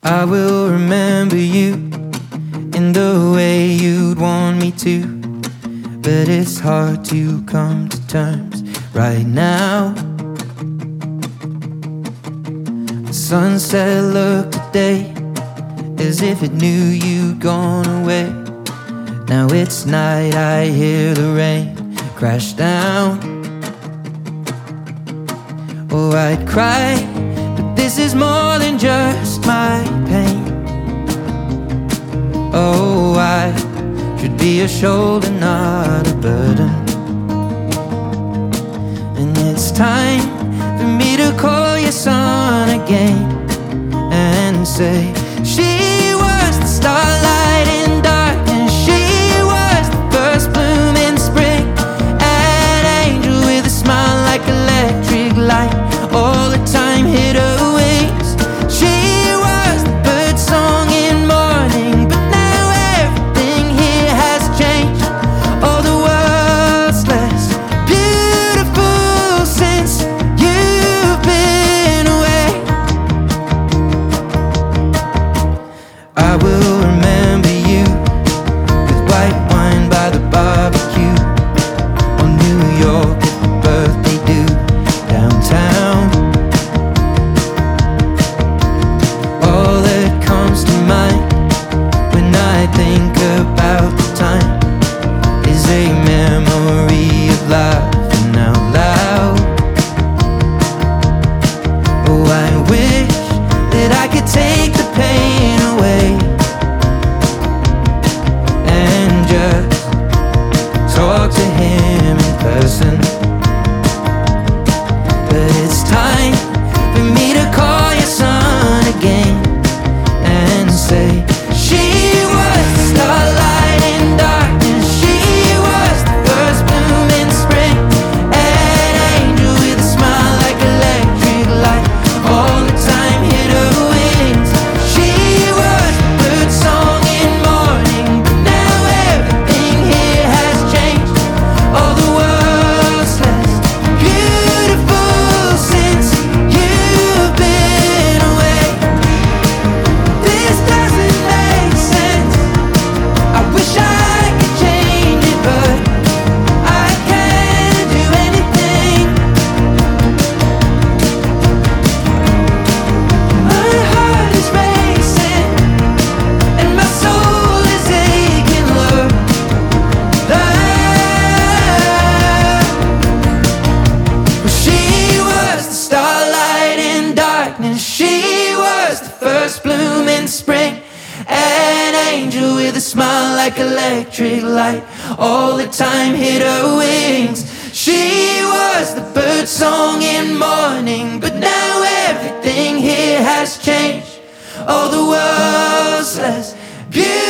I will remember you in the way you'd want me to, but it's hard to come to terms right now. The sunset looked today as if it knew you'd gone away. Now it's night, I hear the rain crash down. Oh, I'd cry, but this is more than just my pain. Oh, I should be a shoulder, not a burden. And it's time for me to call your son again and say, she was the starlight in darkness, she was the first bloom in spring, an angel with a smile like electric light, all the time hit her wings. She was the bird song in morning, but now everything here has changed. Oh, the world's less beautiful since you've been away. I will remember you with white wine by the barbecue on New York at the birthday do downtown. All that comes to mind when I think about the time is a memory of laughing out loud. Oh, I wish that I could take the pain away and just talk to him in person. But it's time for me to call your son again and say, she was the starlight in darkness, she was the first bloom in spring, an angel with a smile like electric light, all the time hit her wings. She was the bird song in morning, but now everything here has changed. Oh, the world's less beautiful since you've been away. This doesn't make sense. I wish I could change it, but I can't do anything. My heart is racing and my soul is aching, love. She was the starlight in darkness, she was the first bloom in spring, an angel with a smile like electric light, all the time hit her wings. She was the bird song in morning, but now everything here has changed. Oh, the world's less beautiful